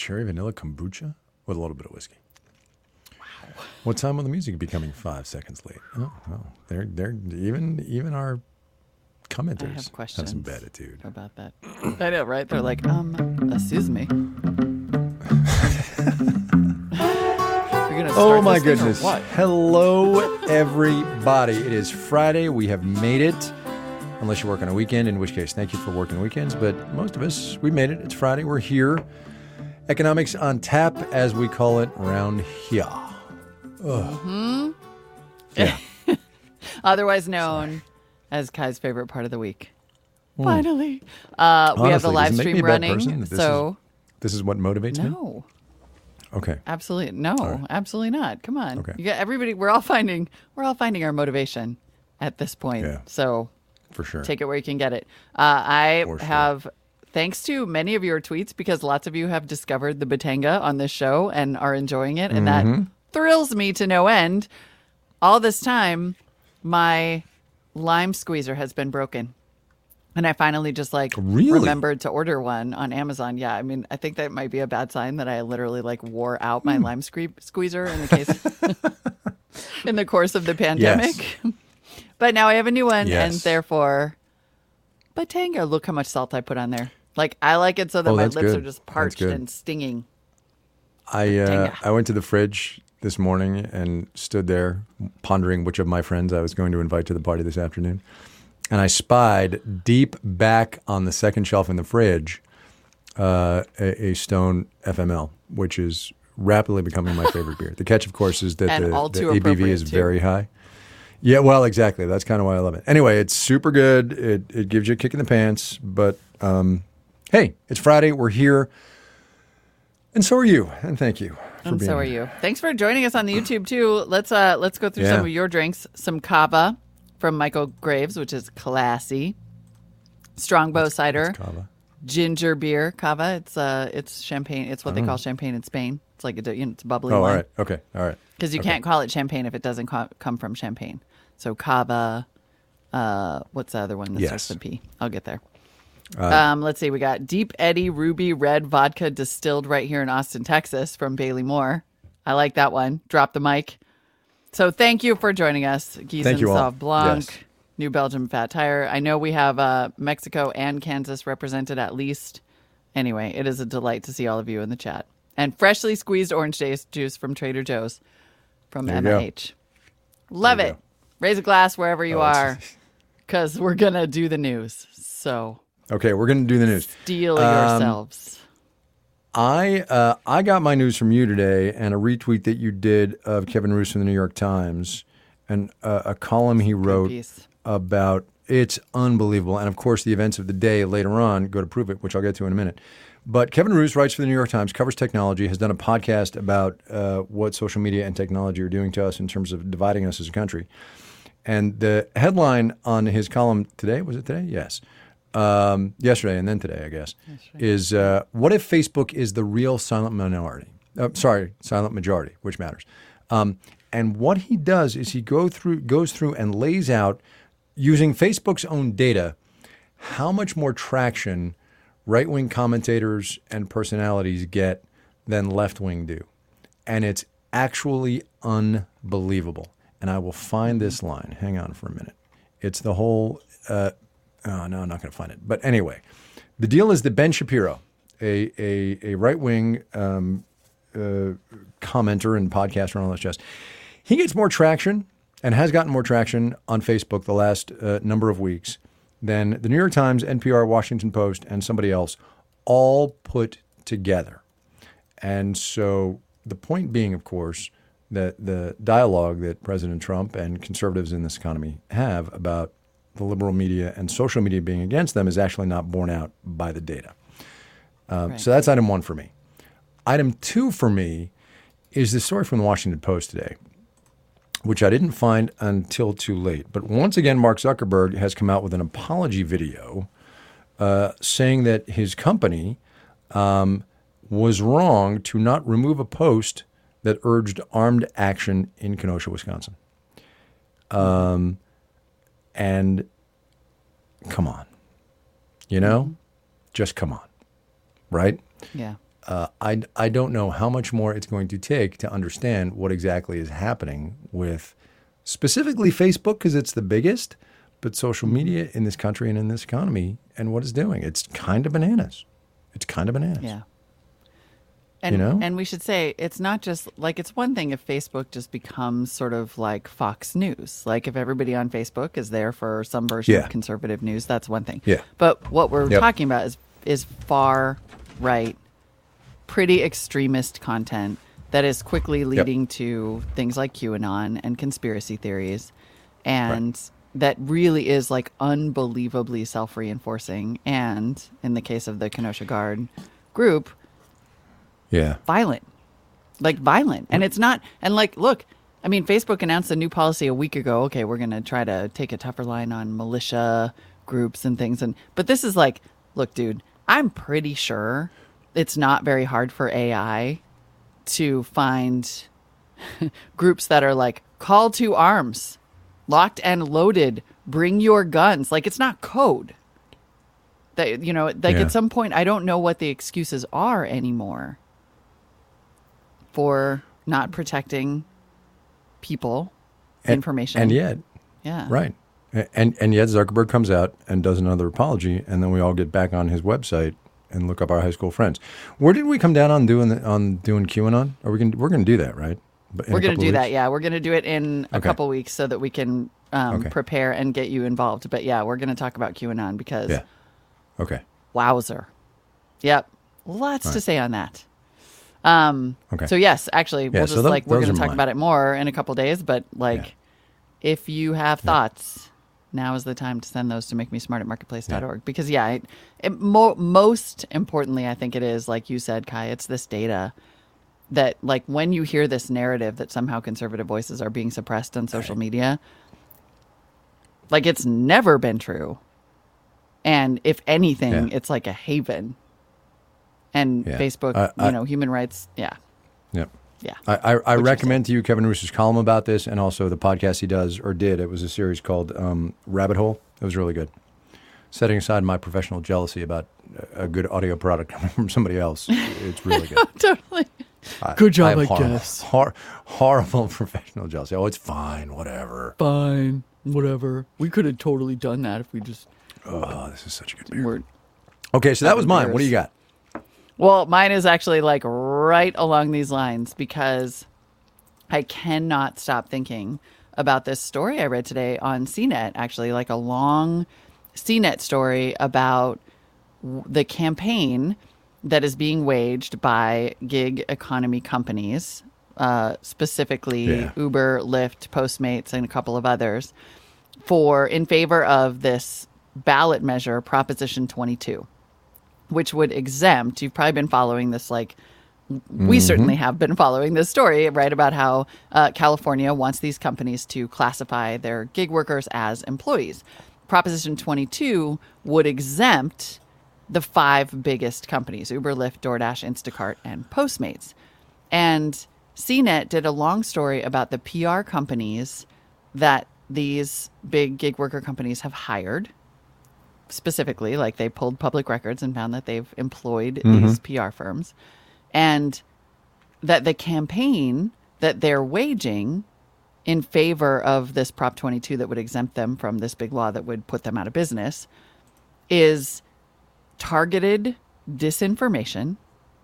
cherry vanilla kombucha with a little bit of whiskey. Wow. What time will the music be coming 5 seconds late? Oh, they're even our commenters have some attitude about that. I know, right? They're like, excuse me. Oh my goodness. Hello, everybody. It is Friday. We have made it. Unless you work on a weekend, in which case, thank you for working weekends. But most of us, we made it. It's Friday. We're here. Economics on tap, as we call it around here. Yeah. Otherwise known as Kai's favorite part of the week. Finally. Honestly, we have the live does it make me stream a bad running. person? This is what motivates me? No. Okay. Absolutely. No, right. Absolutely not. Come on. Okay. You got everybody. We're all finding our motivation at this point. Yeah. So for sure. Take it where you can get it. I For sure. have, thanks to many of your tweets, because lots of you have discovered the Batanga on this show and are enjoying it. And that thrills me to no end. All this time, my lime squeezer has been broken. And I finally just remembered to order one on Amazon. Yeah, I mean, I think that might be a bad sign that I literally wore out my lime squeezer in the course of the pandemic. Yes. But now I have a new one, Yes. and therefore, Batanga. Look how much salt I put on there. I like it so that my that's lips good. are just parched and stinging. I went to the fridge this morning and stood there pondering which of my friends I was going to invite to the party this afternoon. And I spied deep back on the second shelf in the fridge a Stone FML, which is rapidly becoming my favorite beer. The catch, of course, is that the ABV is very high. Yeah, well, exactly. That's kind of why I love it. Anyway, it's super good. It gives you a kick in the pants. But hey, it's Friday. We're here. And so are you. And thank you for being here. And so are you. Thanks for joining us on the YouTube, too. Let's go through some of your drinks. Some Cava from Michael Graves, which is classy. Strongbow cider. Cava. Ginger beer. Cava. It's champagne. It's what they call champagne in Spain. It's like it's bubbly wine. All right. Okay. All right. Because you can't call it champagne if it doesn't come from champagne. So Cava, what's the other one that starts with P? I'll get there. Let's see. We got Deep Eddy Ruby Red Vodka distilled right here in Austin, Texas from Bailey Moore. I like that one. Drop the mic. So thank you for joining us. Gießen Sauv Blanc, Yes. New Belgium Fat Tire. I know we have Mexico and Kansas represented at least. Anyway, it is a delight to see all of you in the chat. And freshly squeezed orange juice from Trader Joe's from MH. Love it. Raise a glass wherever you are, because we're going to do the news. So. Okay, we're going to do the news. Steel yourselves. I got my news from you today and a retweet that you did of Kevin Roose from the New York Times and a column he wrote about, it's unbelievable. And of course, the events of the day later on go to prove it, which I'll get to in a minute. But Kevin Roose writes for the New York Times, covers technology, has done a podcast about what social media and technology are doing to us in terms of dividing us as a country. And the headline on his column today, was it today? Yes. Yesterday and then today, I guess, is what if Facebook is the real silent minority? Silent majority, which matters. And what he does is he goes through and lays out, using Facebook's own data, how much more traction right-wing commentators and personalities get than left-wing do. And it's actually unbelievable. And I will find this line. Hang on for a minute. It's the whole... oh, no, I'm not going to find it. But anyway, the deal is that Ben Shapiro, a right-wing commenter and podcaster and all that jazz, he gets more traction and has gotten more traction on Facebook the last number of weeks than the New York Times, NPR, Washington Post, and somebody else all put together. And so the point being, of course, that the dialogue that President Trump and conservatives in this economy have about the liberal media and social media being against them is actually not borne out by the data. So that's item one for me. Item two for me is the story from the Washington Post today, which I didn't find until too late. But once again, Mark Zuckerberg has come out with an apology video saying that his company was wrong to not remove a post that urged armed action in Kenosha, Wisconsin. And come on, just come on, right? Yeah. I don't know how much more it's going to take to understand what exactly is happening with specifically Facebook, because it's the biggest, but social media in this country and in this economy and what it's doing. It's kind of bananas. It's kind of bananas. Yeah. And, and we should say, it's not just like, it's one thing if Facebook just becomes sort of like Fox News. Like if everybody on Facebook is there for some version of conservative news, that's one thing. Yeah. But what we're talking about is far right, pretty extremist content that is quickly leading to things like QAnon and conspiracy theories. And that really is like unbelievably self-reinforcing. And in the case of the Kenosha Guard group, violent. And it's not, and like, look, I mean, Facebook announced a new policy a week ago. Okay, we're going to try to take a tougher line on militia groups and things. But this is like, look, dude, I'm pretty sure it's not very hard for AI to find groups that are like, call to arms, locked and loaded, bring your guns. Like, it's not code. That, at some point, I don't know what the excuses are anymore for not protecting people, information. And yet, right. And yet Zuckerberg comes out and does another apology, and then we all get back on his website and look up our high school friends. Where did we come down on doing QAnon? We're going to do that, right? We're going to do that, yeah. We're going to do it in a couple weeks so that we can prepare and get you involved. But yeah, we're going to talk about QAnon because wowzer. Yep. Lots to say on that. So yes, actually, we're going to talk about it more in a couple days. But if you have thoughts, now is the time to send those to makemesmart@marketplace.org. Because most importantly, I think it is, like you said, Kai, it's this data that, like, when you hear this narrative that somehow conservative voices are being suppressed on social media, like, it's never been true. And if anything, it's like a haven. And Facebook, human rights, Yeah. I recommend to you Kevin Roos's column about this, and also the podcast he does or did. It was a series called Rabbit Hole. It was really good. Setting aside my professional jealousy about a good audio product coming from somebody else, it's really good. Totally. Good job, I guess. Horrible professional jealousy. Oh, it's fine. Whatever. Fine. Whatever. We could have totally done that if we just... Oh, this is such a good beer. Okay, so that was mine. What do you got? Well, mine is actually like right along these lines because I cannot stop thinking about this story I read today on CNET, actually, like a long CNET story about the campaign that is being waged by gig economy companies, specifically Uber, Lyft, Postmates, and a couple of others, in favor of this ballot measure, Proposition 22. Which would exempt, you've probably been following this, like we certainly have been following this story, right, about how California wants these companies to classify their gig workers as employees. Proposition 22 would exempt the 5 biggest companies, Uber, Lyft, DoorDash, Instacart, and Postmates. And CNET did a long story about the PR companies that these big gig worker companies have hired. Specifically, like they pulled public records and found that they've employed these PR firms, and that the campaign that they're waging in favor of this Prop 22 that would exempt them from this big law that would put them out of business is targeted disinformation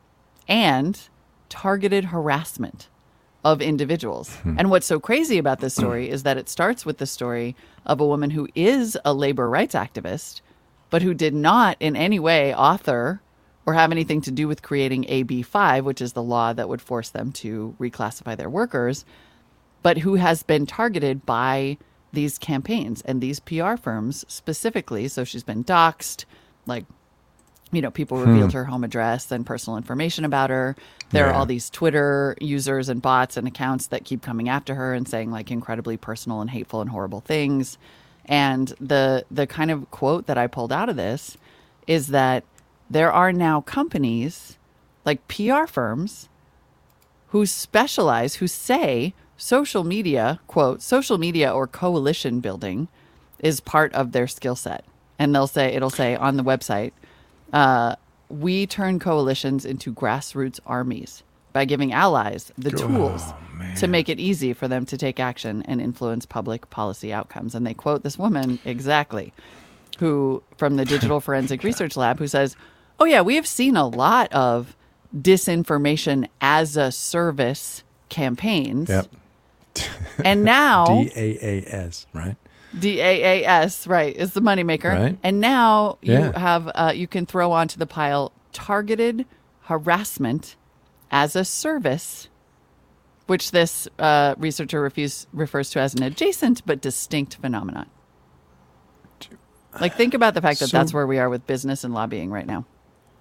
and targeted harassment of individuals. And what's so crazy about this story is that it starts with the story of a woman who is a labor rights activist, but who did not in any way author or have anything to do with creating AB 5, which is the law that would force them to reclassify their workers, but who has been targeted by these campaigns and these PR firms specifically. So she's been doxxed, like, people revealed her home address and personal information about her. There are all these Twitter users and bots and accounts that keep coming after her and saying, like, incredibly personal and hateful and horrible things. And the kind of quote that I pulled out of this is that there are now companies, like PR firms, who say social media, quote, social media or coalition building is part of their skill set. And it'll say on the website, we turn coalitions into grassroots armies by giving allies the tools to make it easy for them to take action and influence public policy outcomes. And they quote this woman exactly, who from the Digital Forensic Research Lab, who says, oh, yeah, we have seen a lot of disinformation as a service campaigns. Yep. And now DAAS, right? DAAS, right, is the moneymaker. Right. And now you have you can throw onto the pile targeted harassment as a service, which this researcher refers to as an adjacent but distinct phenomenon. Like, think about the fact that that's where we are with business and lobbying right now.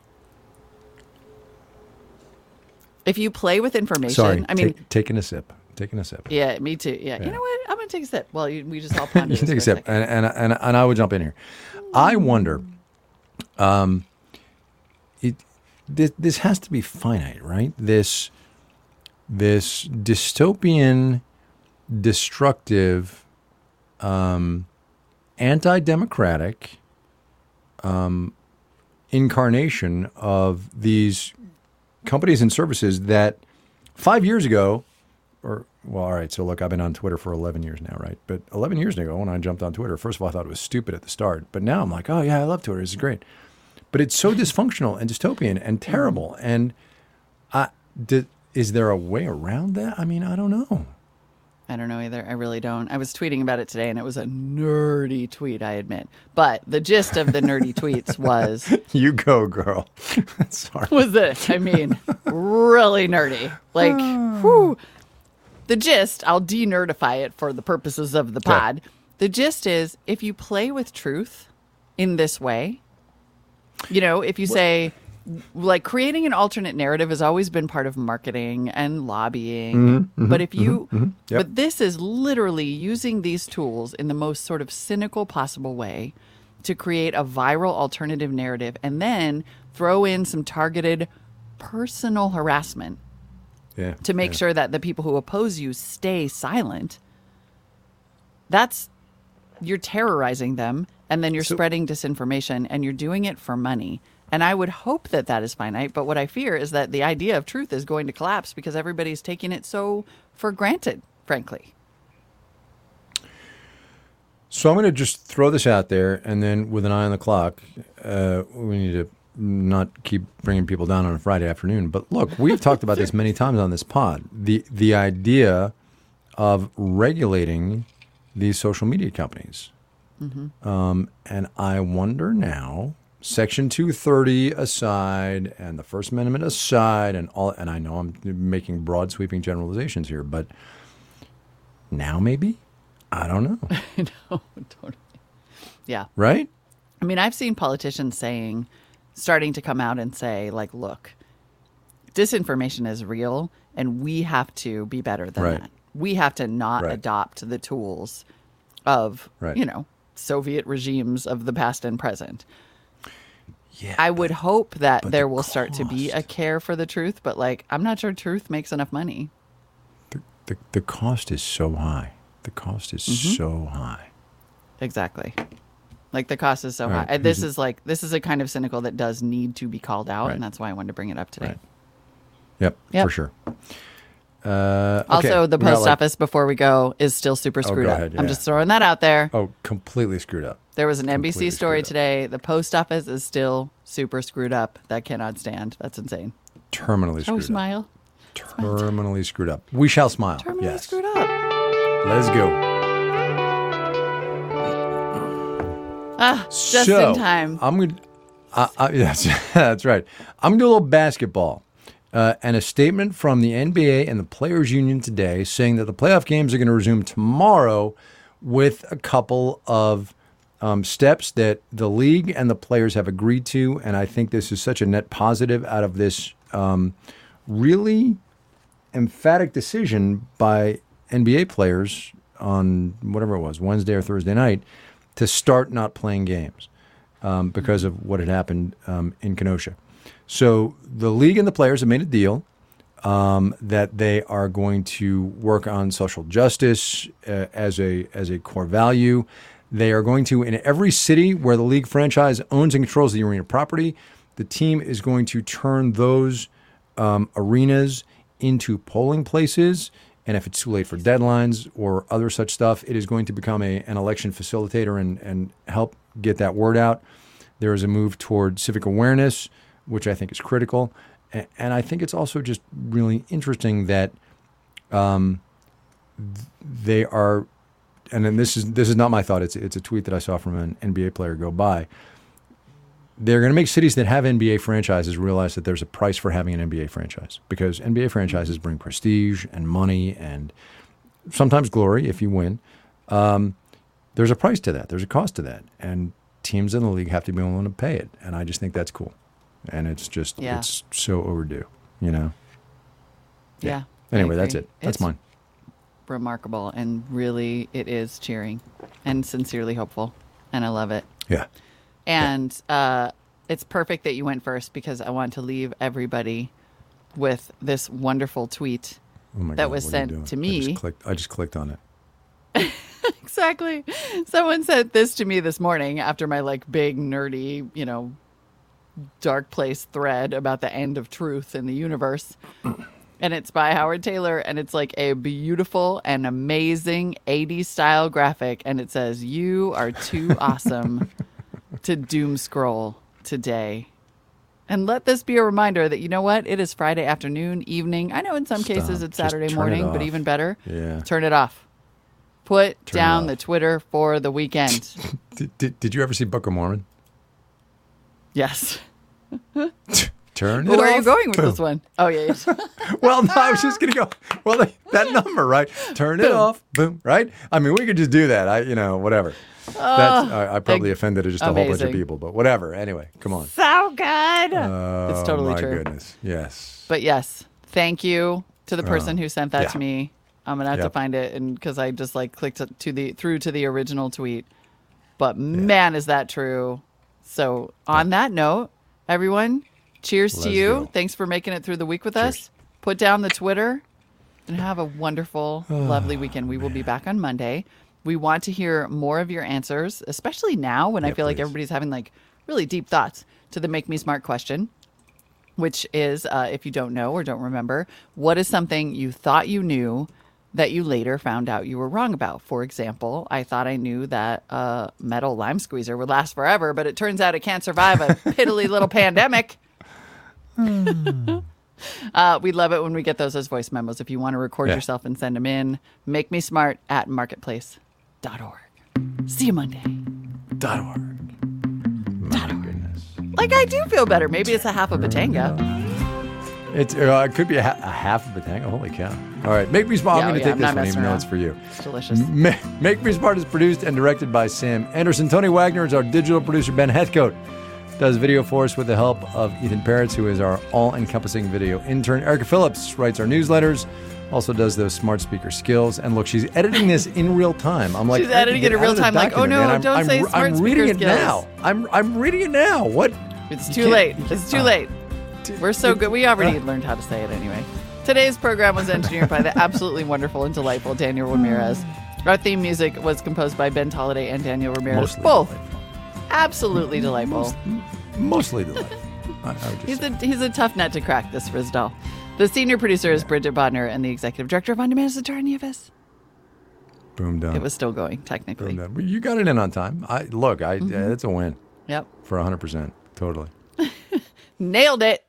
If you play with information, Sorry, I mean, taking a sip. Yeah, me too. Yeah. You know what? I'm going to take a sip. Well, we just all ponder You can take a sip, and I would jump in here. I wonder, this has to be finite, right? This dystopian, destructive, anti-democratic incarnation of these companies and services that 5 years ago, all right, so look, I've been on Twitter for 11 years now, right? But 11 years ago when I jumped on Twitter, first of all, I thought it was stupid at the start. But now I'm like, oh, yeah, I love Twitter. This is great. But it's so dysfunctional and dystopian and terrible. And is there a way around that? I mean, I don't know. I don't know either. I really don't. I was tweeting about it today, and it was a nerdy tweet, I admit. But the gist of the nerdy tweets was... You go, girl. Sorry. Was it? I mean, really nerdy. Like, whew. The gist, I'll de-nerdify it for the purposes of the pod. Okay. The gist is, if you play with truth in this way, you know, if you say, like, creating an alternate narrative has always been part of marketing and lobbying. But if you, but this is literally using these tools in the most sort of cynical possible way to create a viral alternative narrative and then throw in some targeted personal harassment. Yeah, to make sure that the people who oppose you stay silent. You're terrorizing them, and then you're spreading disinformation, and you're doing it for money. And I would hope that that is finite, but what I fear is that the idea of truth is going to collapse because everybody's taking it so for granted, frankly. So I'm going to just throw this out there, and then with an eye on the clock, we need to not keep bringing people down on a Friday afternoon. But look, we've talked about this many times on this pod. The idea of regulating these social media companies. And I wonder now, Section 230 aside and the First Amendment aside and all, and I know I'm making broad sweeping generalizations here, but now maybe? I don't know. No, totally. Yeah. Right? I mean, I've seen politicians starting to come out and say, like, look, disinformation is real and we have to be better than that. We have to not adopt the tools of, you know, Soviet regimes of the past and present. Yeah, I would hope that there will start to be a care for the truth, but, like, I'm not sure truth makes enough money. The cost is so high. The cost is so high. Exactly. Like, the cost is so high. This is a kind of cynical that does need to be called out, and that's why I wanted to bring it up today. Yep, for sure. Also, the post office, before we go, is still super screwed up. I'm just throwing that out there. Oh, completely screwed up. There was an NBC story today. The post office is still super screwed up. That cannot stand. That's insane. Terminally screwed up. Smile. Terminally screwed up. We shall smile. Terminally screwed up. Let's go. Just in time. I'm going that's right. I'm going to do a little basketball. And a statement from the NBA and the Players Union today saying that the playoff games are going to resume tomorrow with a couple of steps that the league and the players have agreed to. And I think this is such a net positive out of this really emphatic decision by NBA players on whatever it was, Wednesday or Thursday night, to start not playing games because of what had happened in Kenosha. So the league and the players have made a deal that they are going to work on social justice as a core value. They are going to, in every city where the league franchise owns and controls the arena property, the team is going to turn those arenas into polling places. And if it's too late for deadlines or other such stuff, it is going to become an election facilitator and help get that word out. There is a move toward civic awareness, which I think is critical. And I think it's also just really interesting that they are, and then this is not my thought. It's a tweet that I saw from an NBA player go by. They're going to make cities that have NBA franchises realize that there's a price for having an NBA franchise, because NBA franchises bring prestige and money and sometimes glory if you win. There's a price to that. There's a cost to that. And teams in the league have to be willing to pay it. And I just think that's cool. And it's just, it's so overdue, you know? Yeah. Anyway, that's it. That's mine. Remarkable. And really, it is cheering and sincerely hopeful. And I love it. Yeah. And it's perfect that you went first, because I want to leave everybody with this wonderful tweet that was sent to me. I just clicked on it. Exactly. Someone sent this to me this morning after my big nerdy, dark place thread about the end of truth in the universe. And it's by Howard Taylor, and it's a beautiful and amazing 80s style graphic. And it says, "You are too awesome to doom scroll today." And let this be a reminder that, you know what? It is Friday afternoon, evening. I know in some cases it's Saturday morning, but even better, turn it off. Put down the Twitter for the weekend. Did you ever see Book of Mormon? Yes. Turn it off. Where are you going with this one? Oh, yeah. Well, no, I was just going to go, that number, right? Turn it off. Boom, right? I mean, we could just do that. Whatever. I probably offended just a whole bunch of people, but whatever. Anyway, come on. So good. It's totally true. Oh, my goodness. Yes. But yes, thank you to the person who sent that to me. I'm going to have to find it, and because I just clicked through to the original tweet. But man, is that true. So on that note, everyone, cheers to you. Go. Thanks for making it through the week with us. Put down the Twitter and have a wonderful, lovely weekend. We will be back on Monday. We want to hear more of your answers, especially now when I feel like everybody's having really deep thoughts to the Make Me Smart question, which is, if you don't know or don't remember, what is something you thought you knew that you later found out you were wrong about? For example, I thought I knew that a metal lime squeezer would last forever, but it turns out it can't survive a piddly little pandemic. We love it when we get those as voice memos. If you want to record yourself and send them in, makemesmart@marketplace.org. See you Monday. .org. My goodness. I do feel better. Maybe it's a half of Batanga. It could be a half of Batanga. Holy cow. All right. Make Me Smart. I'm going to take this one even though it's for you. It's delicious. Make Me Smart is produced and directed by Sam Anderson. Tony Wagner is our digital producer. Ben Heathcote does video for us with the help of Ethan Peretz, who is our all-encompassing video intern. Erica Phillips writes our newsletters, also does those smart speaker skills. And look, she's editing this in real time. I'm she's editing it in real time. Oh no, don't say smart speaker skills. Now. I'm reading it now. What? It's too late. It's too late. We're so good. We already learned how to say it anyway. Today's program was engineered by the absolutely wonderful and delightful Daniel Ramirez. Our theme music was composed by Ben Tolliday and Daniel Ramirez. Both absolutely delightful. Mostly delightful. He's a tough nut to crack, this Rizdal. The senior producer is Bridget Bodner, and the executive director of On Demand is Tara Nieves. Boom, done. It was still going, technically. Boom, done. You got it in on time. It's a win. Yep. For 100%. Totally. Nailed it.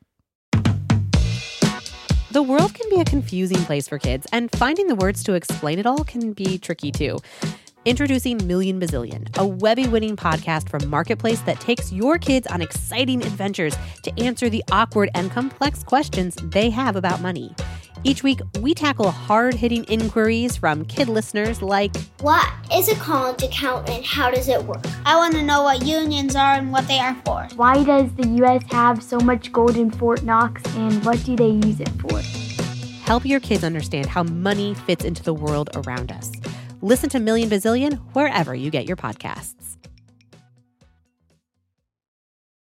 The world can be a confusing place for kids, and finding the words to explain it all can be tricky too. Introducing Million Bazillion, a Webby-winning podcast from Marketplace that takes your kids on exciting adventures to answer the awkward and complex questions they have about money. Each week, we tackle hard-hitting inquiries from kid listeners like, what is a college account and how does it work? I want to know what unions are and what they are for. Why does the U.S. have so much gold in Fort Knox, and what do they use it for? Help your kids understand how money fits into the world around us. Listen to Million Bazillion wherever you get your podcasts.